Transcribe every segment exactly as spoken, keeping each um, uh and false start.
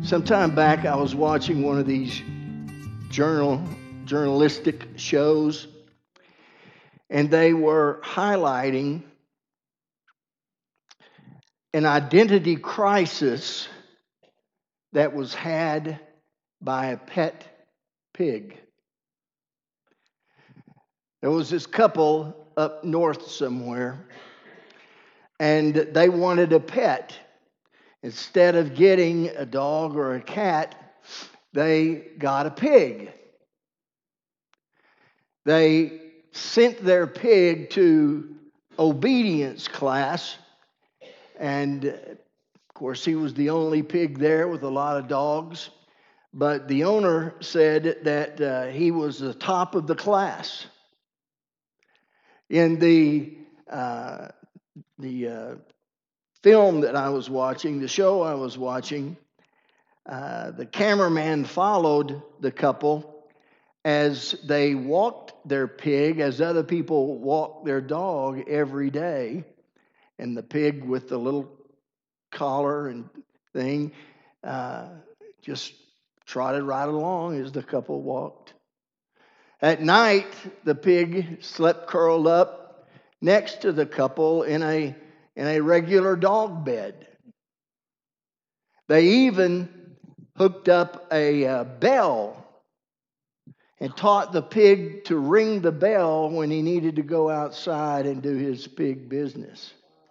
Some time back, I was watching one of these journal journalistic shows, and they were highlighting an identity crisis that was had by a pet pig. There was this couple up north somewhere, and they wanted a pet. Instead of getting a dog or a cat, they got a pig. They sent their pig to obedience class, and of course he was the only pig there with a lot of dogs, but the owner said that uh, he was the top of the class. In the uh, the uh, film that I was watching, the show I was watching, uh, the cameraman followed the couple as they walked their pig, as other people walk their dog every day. And the pig with the little collar and thing uh, just trotted right along as the couple walked. At night, the pig slept curled up next to the couple in a in a regular dog bed. They even hooked up a uh, bell and taught the pig to ring the bell when he needed to go outside and do his pig business.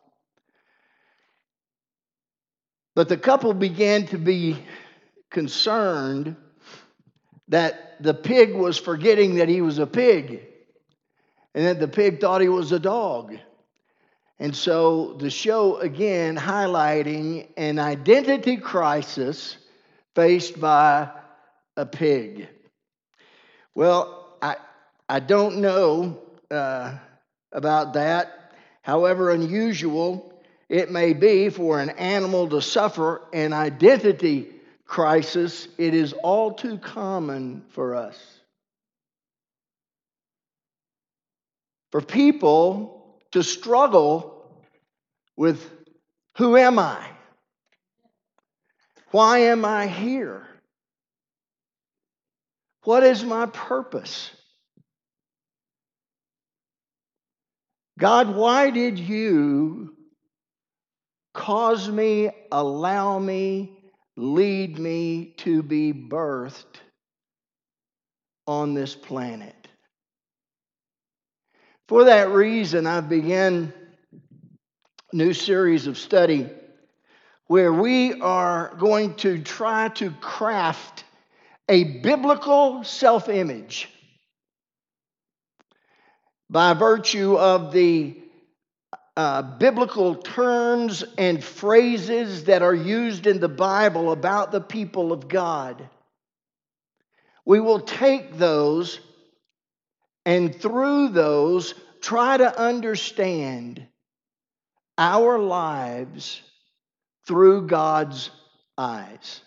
But the couple began to be concerned that the pig was forgetting that he was a pig, and that the pig thought he was a dog. And so the show again highlighting an identity crisis faced by a pig. Well, I I don't know uh, about that. However unusual it may be for an animal to suffer an identity crisis, it is all too common for us. For people to struggle with, who am I? Why am I here? What is my purpose? God, why did you cause me, allow me, lead me to be birthed on this planet? For that reason, I began a new series of study where we are going to try to craft a biblical self-image by virtue of the uh, biblical terms and phrases that are used in the Bible about the people of God. We will take those and through those try to understand our lives through God's eyes.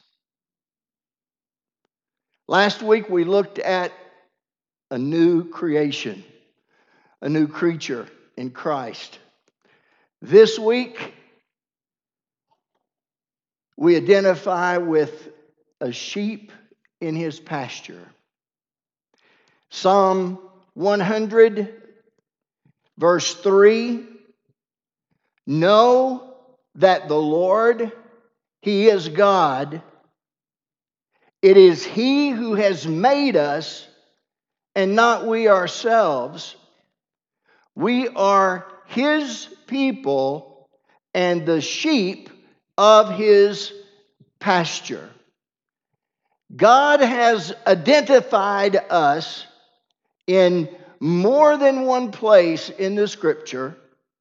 Last week we looked at a new creation, a new creature in Christ. This week we identify with a sheep in his pasture. Psalm one hundred, verse three, know that the Lord, He is God. It is He who has made us and not we ourselves. We are His people and the sheep of His pasture. God has identified us in more than one place in the Scripture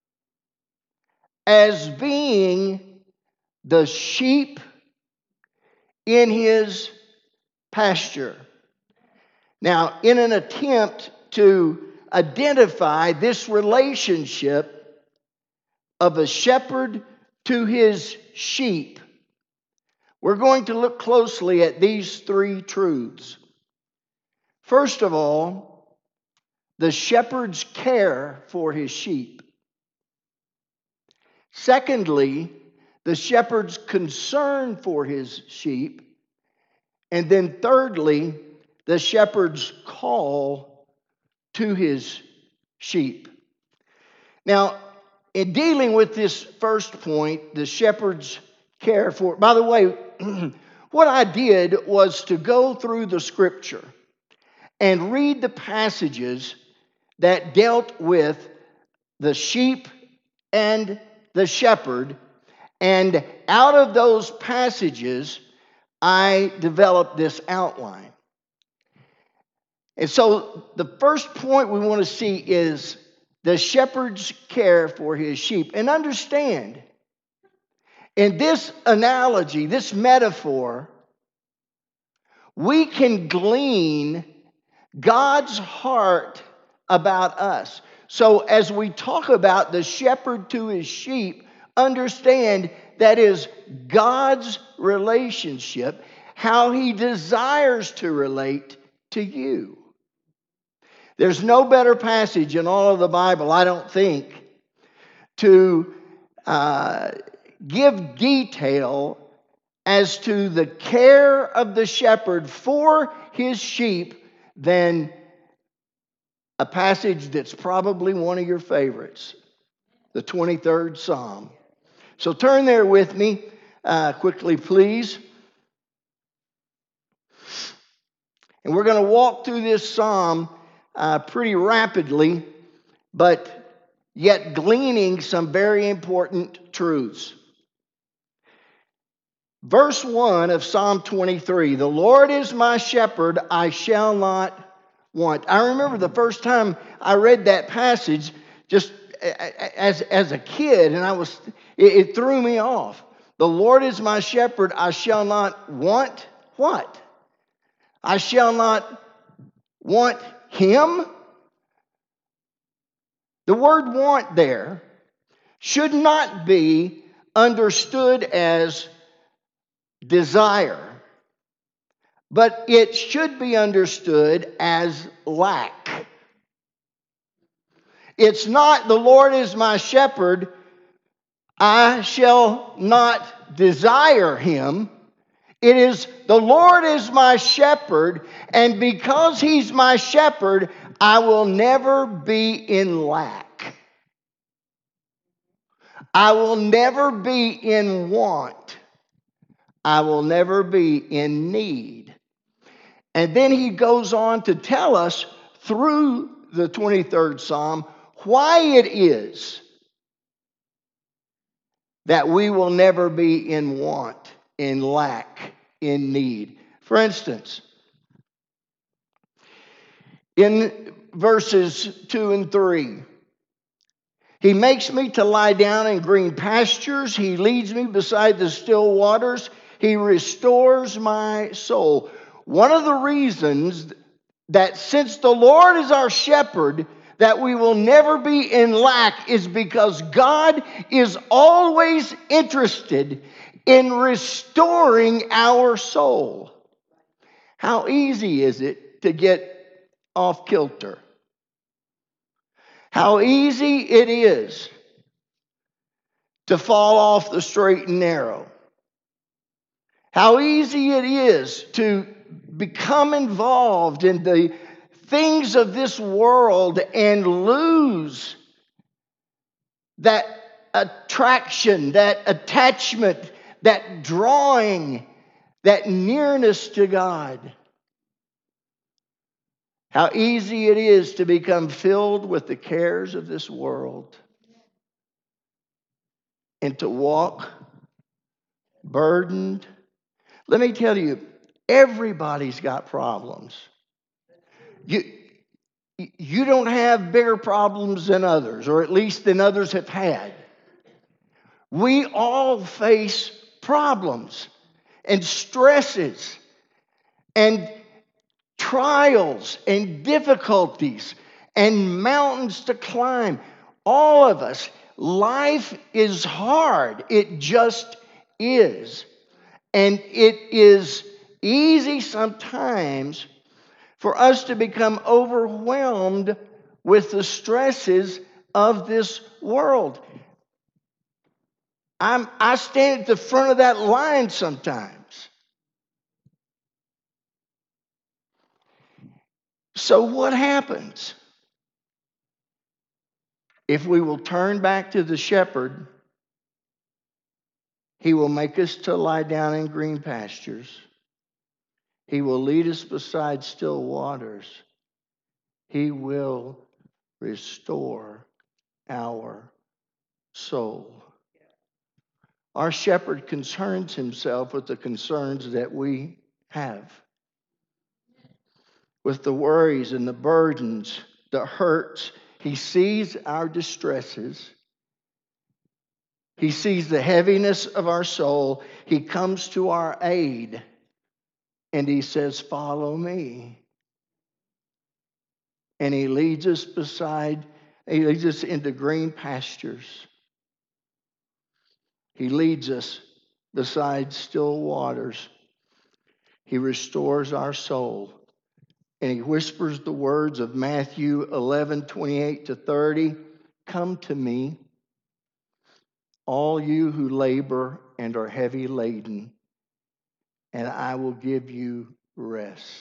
as being the sheep in His pasture. Now, in an attempt to identify this relationship of a shepherd to his sheep, we're going to look closely at these three truths. First of all, the shepherd's care for his sheep. Secondly, the shepherd's concern for his sheep. And then thirdly, the shepherd's call to his sheep. Now, in dealing with this first point, the shepherd's care for, by the way, what I did was to go through the scripture and read the passages that dealt with the sheep and the shepherd. And out of those passages, I developed this outline. And so the first point we want to see is the shepherd's care for his sheep. And understand, in this analogy, this metaphor, we can glean God's heart about us. So as we talk about the shepherd to his sheep, understand that is God's relationship, how he desires to relate to you. There's no better passage in all of the Bible, I don't think, to uh, give detail as to the care of the shepherd for his sheep than a passage that's probably one of your favorites, the twenty-third Psalm. So turn there with me uh, quickly, please. And we're going to walk through this psalm uh, pretty rapidly, but yet gleaning some very important truths. Verse one of Psalm twenty-three, the Lord is my shepherd, I shall not want. I remember the first time I read that passage just as, as a kid, and I was it, it threw me off. The Lord is my shepherd, I shall not want what? I shall not want him. The word want there should not be understood as desire, but it should be understood as lack. It's not the Lord is my shepherd, I shall not desire him. It is the Lord is my shepherd, and because he's my shepherd, I will never be in lack. I will never be in want. I will never be in need. And then he goes on to tell us through the twenty-third Psalm why it is that we will never be in want, in lack, in need. For instance, in verses two and three, he makes me to lie down in green pastures. He leads me beside the still waters. He restores my soul. One of the reasons that since the Lord is our shepherd, that we will never be in lack is because God is always interested in restoring our soul. How easy is it to get off kilter? How easy it is to fall off the straight and narrow. How easy it is to become involved in the things of this world and lose that attraction, that attachment, that drawing, that nearness to God. How easy it is to become filled with the cares of this world and to walk burdened. Let me tell you, everybody's got problems. You, you don't have bigger problems than others, or at least than others have had. We all face problems and stresses and trials and difficulties and mountains to climb. All of us, life is hard. It just is. And it is easy sometimes for us to become overwhelmed with the stresses of this world. I'm, I stand at the front of that line sometimes. So what happens? If we will turn back to the shepherd, he will make us to lie down in green pastures. He will lead us beside still waters. He will restore our soul. Our shepherd concerns himself with the concerns that we have, with the worries and the burdens, the hurts. He sees our distresses. He sees the heaviness of our soul. He comes to our aid and he says, "Follow me." And he leads us beside, he leads us into green pastures. He leads us beside still waters. He restores our soul. And he whispers the words of Matthew eleven, twenty-eight to thirty. "Come to me, all you who labor and are heavy laden, and I will give you rest.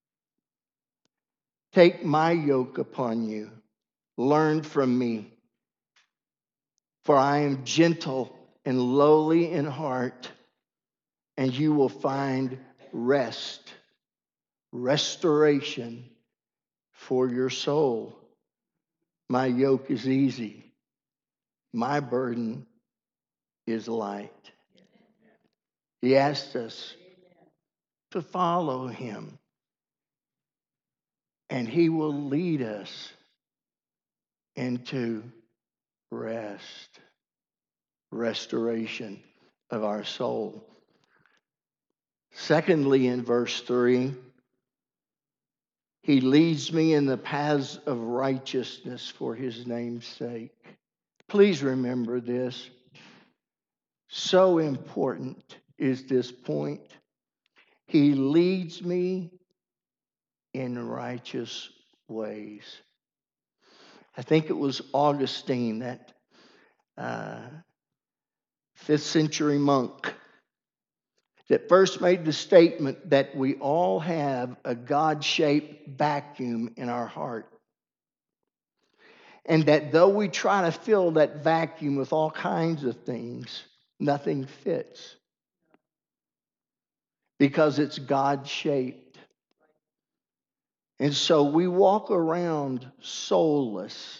Take my yoke upon you. Learn from me, for I am gentle and lowly in heart, and you will find rest, restoration for your soul. My yoke is easy. My burden is light." He asked us to follow him, and he will lead us into rest, restoration of our soul. Secondly, in verse three, he leads me in the paths of righteousness for his name's sake. Please remember this. So important is this point. He leads me in righteous ways. I think it was Augustine, that uh, fifth century monk, that first made the statement that we all have a God-shaped vacuum in our heart. And that though we try to fill that vacuum with all kinds of things, nothing fits. Because it's God-shaped. And so we walk around soulless.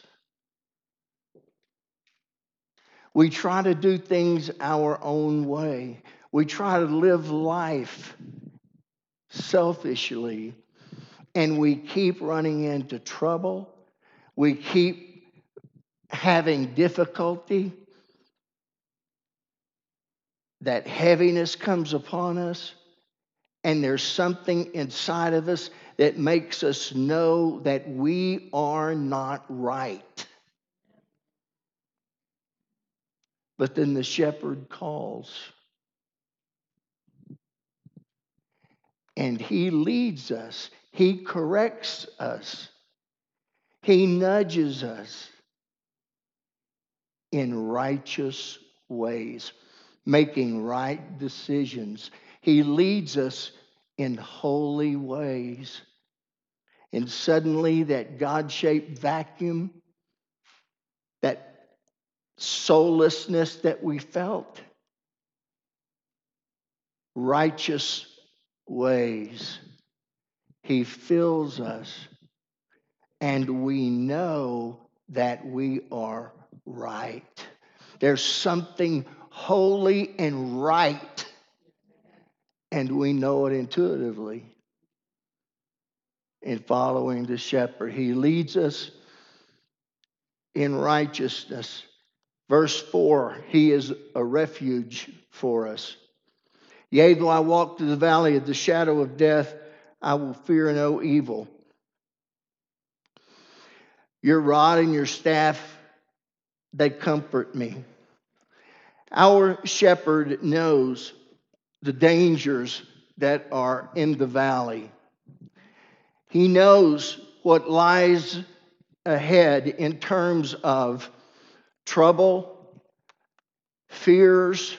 We try to do things our own way. We try to live life selfishly. And we keep running into trouble. We keep having difficulty. That heaviness comes upon us. And there's something inside of us that makes us know that we are not right. But then the shepherd calls. And he leads us. He corrects us. He nudges us in righteous ways, making right decisions. He leads us in holy ways. And suddenly that God-shaped vacuum, that soullessness that we felt, righteous ways, he fills us, and we know that we are right. There's something holy and right, and we know it intuitively. In following the shepherd, he leads us in righteousness. Verse four, he is a refuge for us. Yea, though I walk through the valley of the shadow of death, I will fear no evil. Your rod and your staff, they comfort me. Our shepherd knows the dangers that are in the valley. He knows what lies ahead in terms of trouble, fears,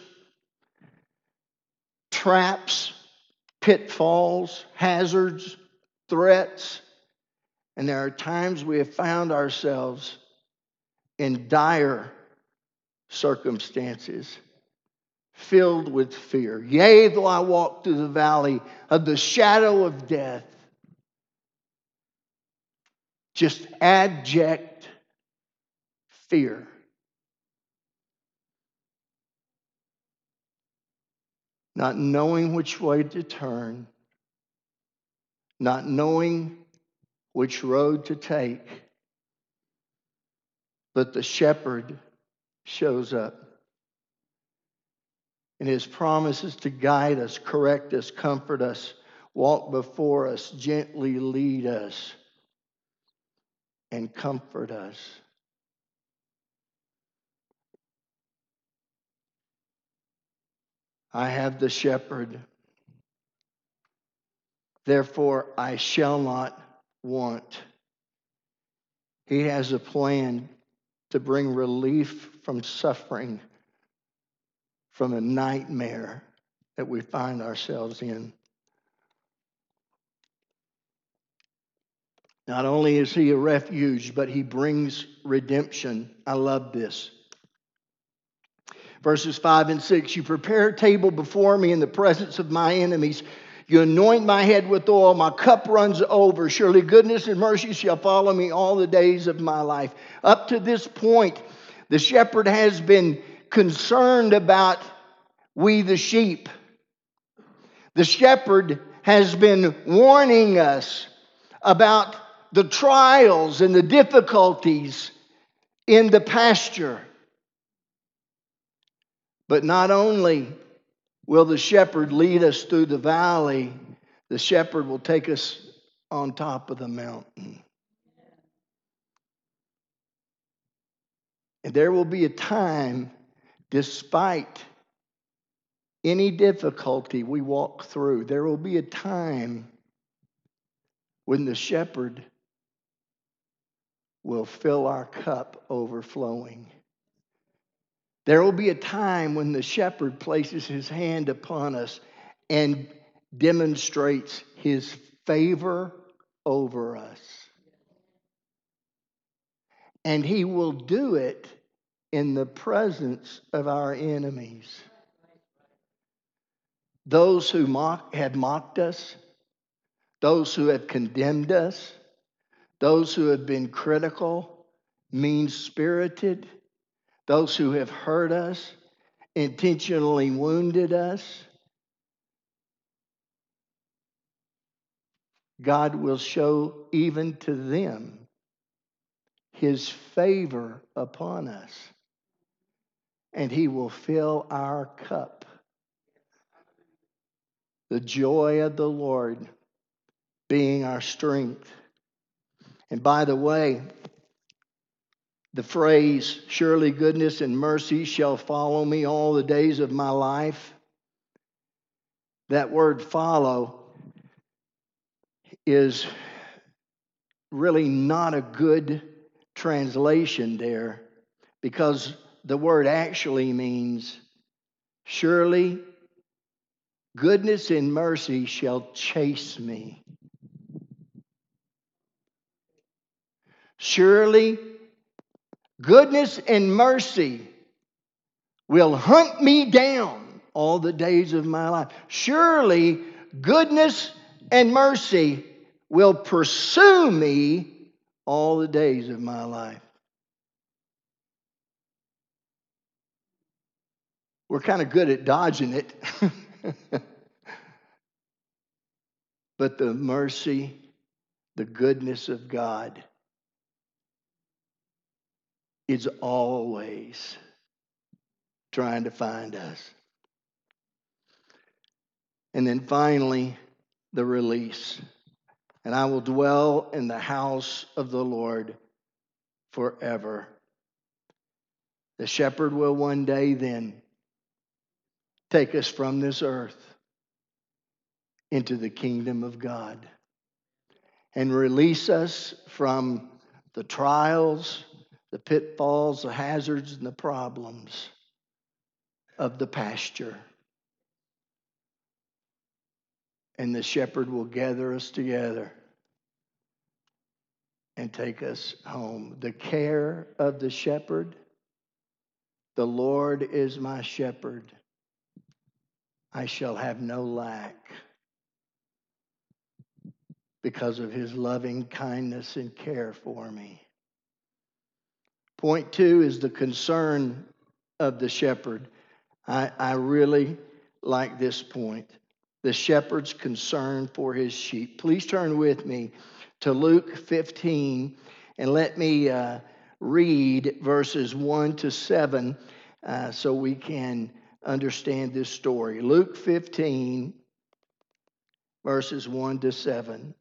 traps, pitfalls, hazards, threats. And there are times we have found ourselves in dire circumstances, filled with fear. Yea, though I walk through the valley of the shadow of death, just abject fear. Not knowing which way to turn, not knowing which road to take, but the shepherd shows up. And his promises to guide us, correct us, comfort us, walk before us, gently lead us, and comfort us. I have the shepherd, therefore I shall not want. He has a plan to bring relief from suffering, from a nightmare that we find ourselves in. Not only is he a refuge, but he brings redemption. I love this. Verses five and six, you prepare a table before me in the presence of my enemies. You anoint my head with oil, my cup runs over. Surely goodness and mercy shall follow me all the days of my life. Up to this point, the shepherd has been concerned about we the sheep. The shepherd has been warning us about the trials and the difficulties in the pasture. But not only will the shepherd lead us through the valley, the shepherd will take us on top of the mountain. And there will be a time, despite any difficulty we walk through, there will be a time when the shepherd will fill our cup overflowing. There will be a time when the shepherd places his hand upon us and demonstrates his favor over us. And he will do it in the presence of our enemies. Those who mock, have mocked us, those who have condemned us, those who have been critical, mean-spirited, those who have hurt us, intentionally wounded us, God will show even to them his favor upon us, and he will fill our cup. The joy of the Lord being our strength. And by the way, the phrase, surely goodness and mercy shall follow me all the days of my life. That word follow is really not a good translation there, because the word actually means surely goodness and mercy shall chase me. Surely goodness and mercy will hunt me down all the days of my life. Surely goodness and mercy will pursue me all the days of my life. We're kind of good at dodging it. But the mercy, the goodness of God is always trying to find us. And then finally, the release. And I will dwell in the house of the Lord forever. The shepherd will one day then take us from this earth into the kingdom of God and release us from the trials, the pitfalls, the hazards, and the problems of the pasture. And the shepherd will gather us together and take us home. The care of the shepherd. The Lord is my shepherd. I shall have no lack because of his loving kindness and care for me. Point two is the concern of the shepherd. I, I really like this point. The shepherd's concern for his sheep. Please turn with me to Luke fifteen and let me uh, read verses one to seven uh, so we can understand this story. Luke fifteen, verses one to seven.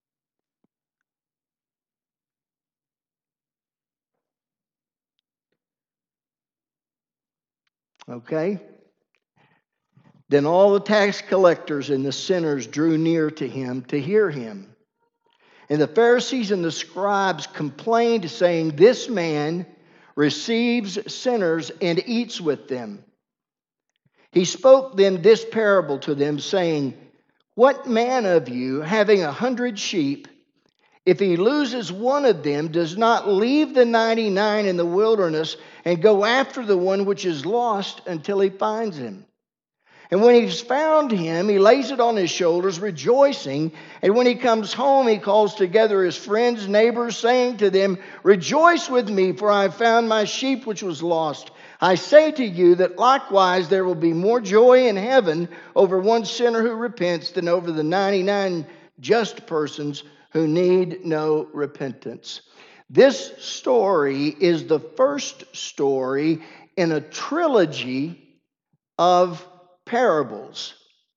Okay? Then all the tax collectors and the sinners drew near to him to hear him. And the Pharisees and the scribes complained, saying, "This man receives sinners and eats with them." He spoke then this parable to them, saying, "What man of you, having a hundred sheep, if he loses one of them, does not leave the ninety-nine in the wilderness and go after the one which is lost until he finds him? And when he's found him, he lays it on his shoulders, rejoicing. And when he comes home, he calls together his friends, neighbors, saying to them, 'Rejoice with me, for I have found my sheep which was lost.' I say to you that likewise there will be more joy in heaven over one sinner who repents than over the ninety-nine just persons who need no repentance." This story is the first story in a trilogy of parables.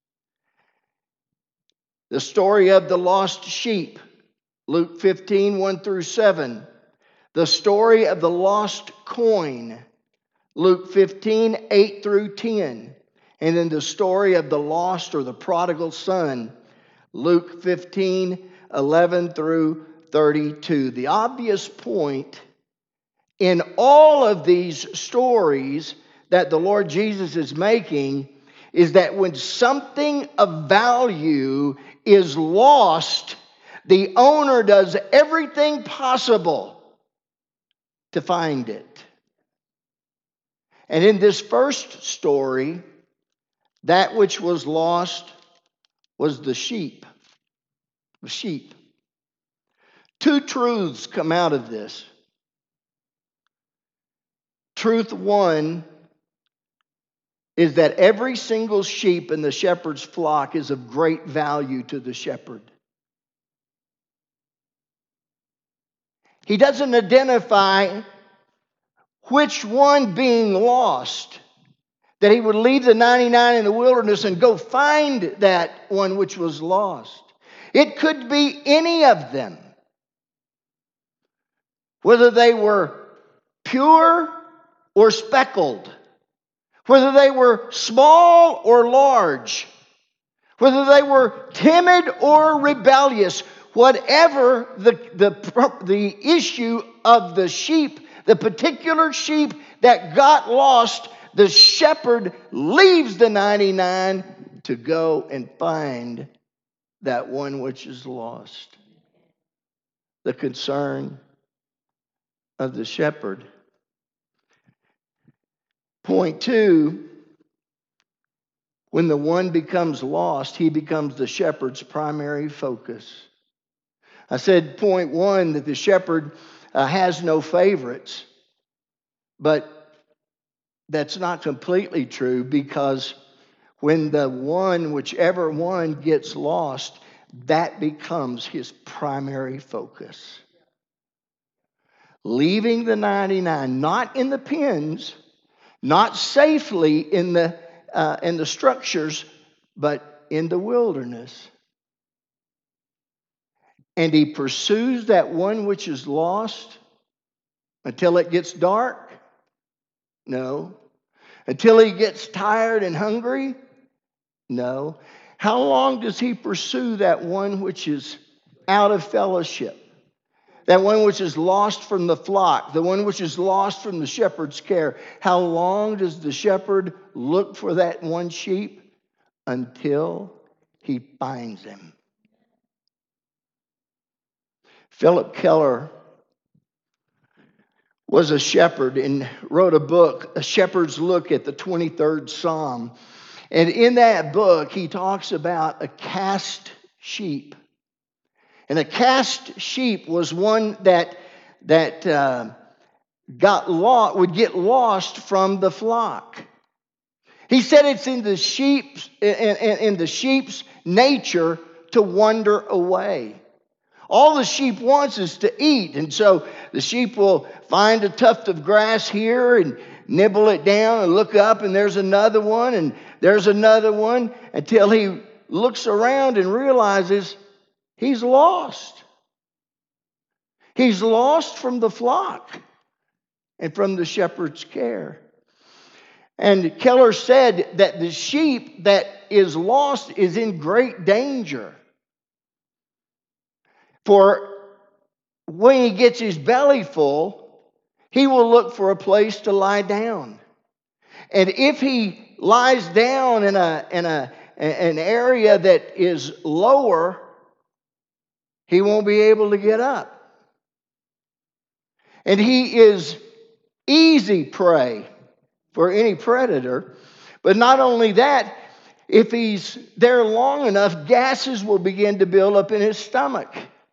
The story of the lost sheep, Luke fifteen, one through seven. The story of the lost coin, Luke fifteen, eight through ten. And then the story of the lost or the prodigal son, Luke fifteen, eleven through thirty-two. The obvious point in all of these stories that the Lord Jesus is making is that when something of value is lost, the owner does everything possible to find it. And in this first story, that which was lost was the sheep. The sheep. Two truths come out of this. Truth one is that every single sheep in the shepherd's flock is of great value to the shepherd. He doesn't identify which one being lost, that he would leave the ninety-nine in the wilderness and go find that one which was lost. It could be any of them, whether they were pure or speckled, whether they were small or large, whether they were timid or rebellious, whatever the, the, the issue of the sheep, the particular sheep that got lost, the shepherd leaves the ninety-nine to go and find that one which is lost. The concern of the shepherd. Point two, when the one becomes lost, he becomes the shepherd's primary focus. I said, point one, that the shepherd uh, has no favorites. But that's not completely true, because when the one, whichever one gets lost, that becomes his primary focus. Leaving the ninety-nine, not in the pens, not safely in the uh, in the structures, but in the wilderness. And he pursues that one which is lost until it gets dark? No. Until he gets tired and hungry? No. How long does he pursue that one which is out of fellowship? That one which is lost from the flock, the one which is lost from the shepherd's care. How long does the shepherd look for that one sheep? Until he finds him. Philip Keller was a shepherd and wrote a book, A Shepherd's Look at the twenty-third Psalm. And in that book, he talks about a cast sheep. And a cast sheep was one that, that uh, got lost, would get lost from the flock. He said it's in the sheep's, in, in, in the sheep's nature to wander away. All the sheep wants is to eat, and so the sheep will find a tuft of grass here and nibble it down and look up, and there's another one, and there's another one, until he looks around and realizes he's lost. He's lost from the flock and from the shepherd's care. And Keller said that the sheep that is lost is in great danger. For when he gets his belly full, he will look for a place to lie down. And if he lies down in a in a an area that is lower, he won't be able to get up. And he is easy prey for any predator. But not only that, if he's there long enough, gases will begin to build up in his stomach.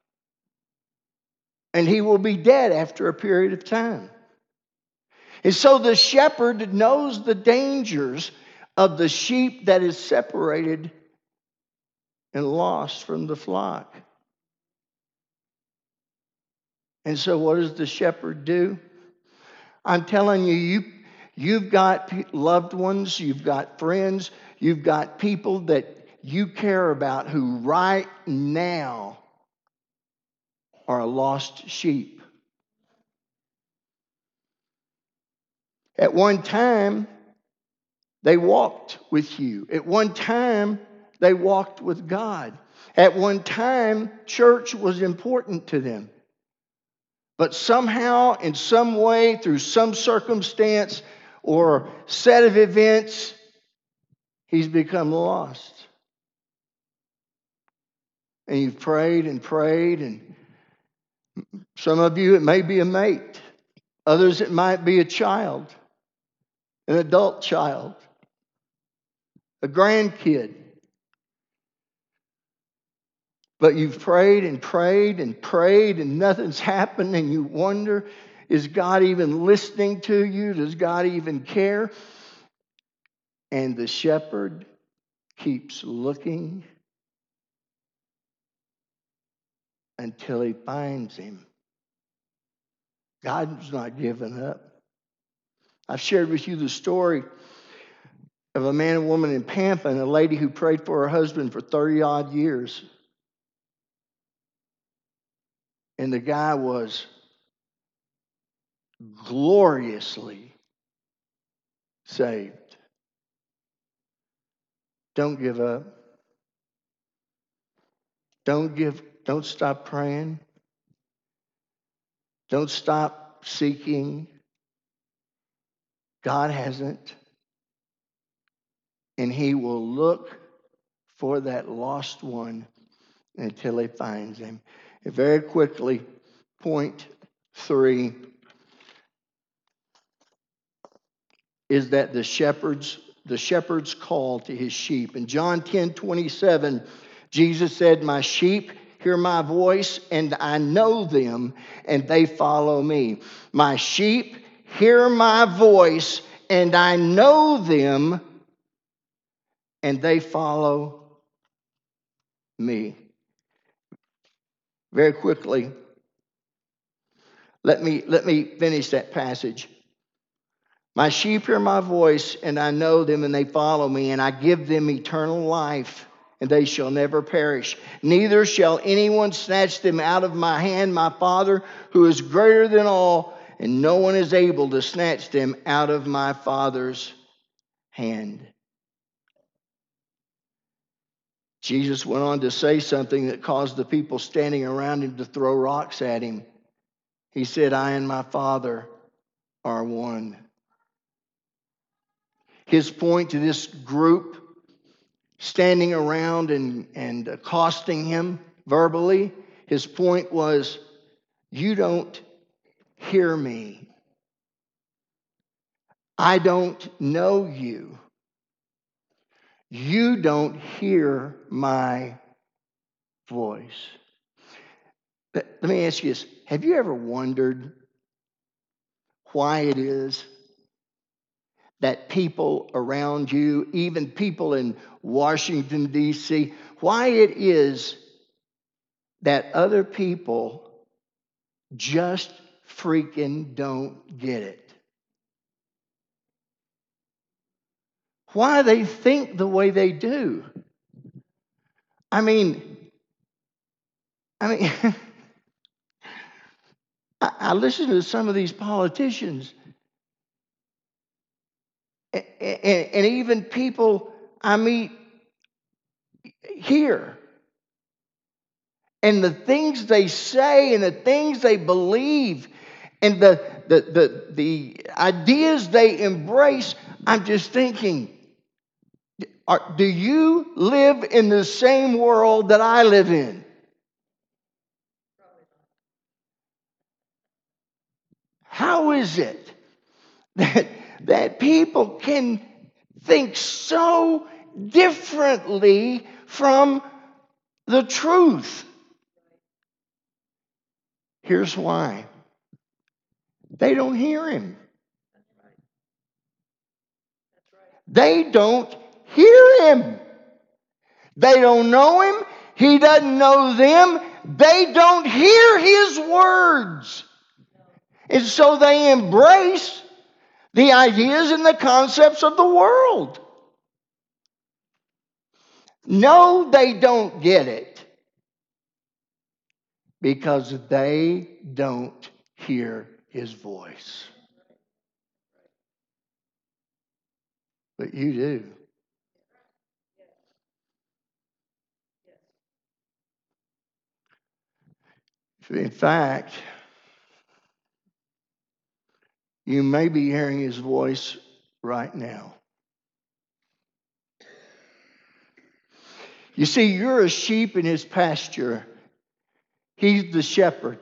And he will be dead after a period of time. And so the shepherd knows the dangers of the sheep that is separated and lost from the flock. And so what does the shepherd do? I'm telling you, you you've got loved ones, you've got friends, you've got people that you care about who right now are lost sheep. At one time, they walked with you. At one time, they walked with God. At one time, church was important to them. But somehow, in some way, through some circumstance or set of events, he's become lost. And you've prayed and prayed, and some of you, it may be a mate. Others, it might be a child, an adult child, a grandkid. But you've prayed and prayed and prayed, and nothing's happened, and you wonder, is God even listening to you? Does God even care? And the shepherd keeps looking until he finds him. God's not giving up. I've shared with you the story of a man and woman in Pampa and a lady who prayed for her husband for thirty-odd years. And the guy was gloriously saved. Don't give up. Don't give, don't stop praying. Don't stop seeking. God hasn't. And he will look for that lost one until he finds him. And very quickly, point three is that the shepherd's the shepherd's call to his sheep. In John ten twenty-seven, Jesus said, "My sheep hear my voice, and I know them, and they follow me. My sheep hear my voice, and I know them, and they follow me." Very quickly, let me, let me finish that passage. My sheep hear my voice, and I know them, and they follow me, and I give them eternal life, and they shall never perish. Neither shall anyone snatch them out of my hand. My Father, who is greater than all, and no one is able to snatch them out of my Father's hand. Jesus went on to say something that caused the people standing around him to throw rocks at him. He said, "I and my Father are one." His point to this group standing around and, and accosting him verbally, his point was, You don't hear me. I don't know you. You don't hear my voice. Let, let me ask you this. Have you ever wondered why it is that people around you, even people in Washington, D C, why it is that other people just freaking don't get it? Why they think the way they do? I mean, I mean, I, I listen to some of these politicians, and, and, and even people I meet here, and the things they say and the things they believe and the the the, the ideas they embrace. I'm just thinking, are, do you live in the same world that I live in? How is it that, that people can think so differently from the truth? Here's why. They don't hear him. They don't hear him. They don't know him. He doesn't know them. They don't hear his words. And so they embrace the ideas and the concepts of the world. No, they don't get it because they don't hear his voice. But you do. In fact, you may be hearing his voice right now. You see, you're a sheep in his pasture. He's the shepherd.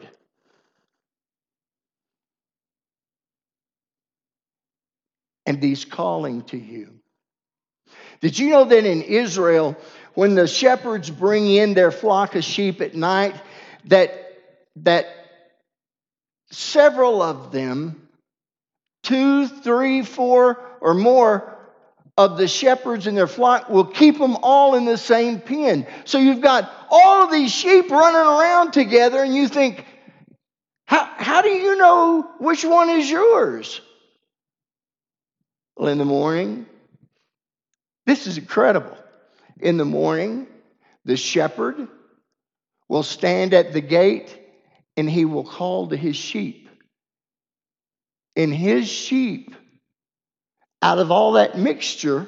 And he's calling to you. Did you know that in Israel, when the shepherds bring in their flock of sheep at night, that, that several of them, two, three, four, or more of the shepherds in their flock will keep them all in the same pen. So you've got all of these sheep running around together, and you think, how, how do you know which one is yours? Well, in the morning, this is incredible. In the morning, the shepherd will stand at the gate and he will call to his sheep. And his sheep, out of all that mixture,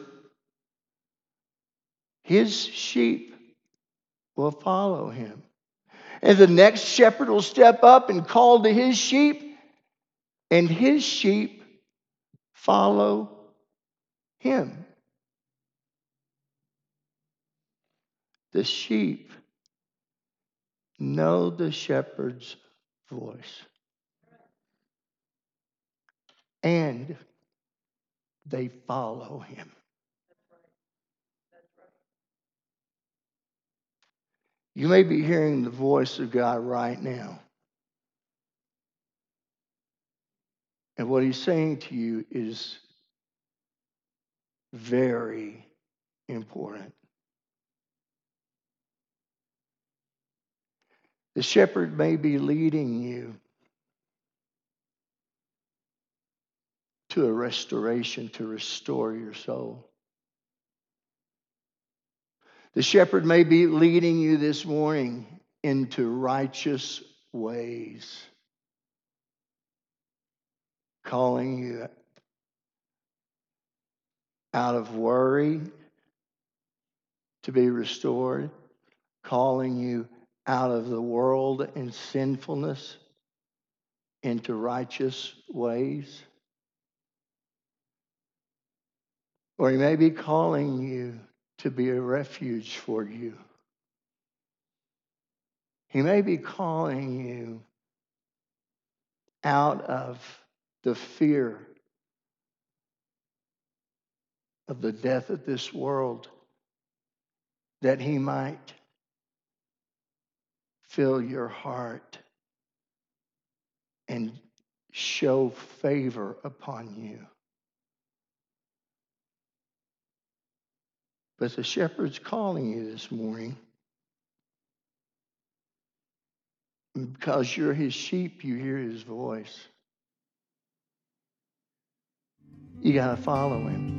his sheep will follow him. And the next shepherd will step up and call to his sheep, and his sheep follow him. The sheep know the shepherd's voice. And they follow him. You may be hearing the voice of God right now. And what he's saying to you is very important. The shepherd may be leading you to a restoration, to restore your soul. The shepherd may be leading you this morning into righteous ways, calling you out of worry to be restored, calling you out of the world and sinfulness into righteous ways. Or he may be calling you to be a refuge for you. He may be calling you out of the fear of the death of this world, that he might fill your heart and show favor upon you. But the shepherd's calling you this morning. Because you're his sheep, you hear his voice. You got to follow him.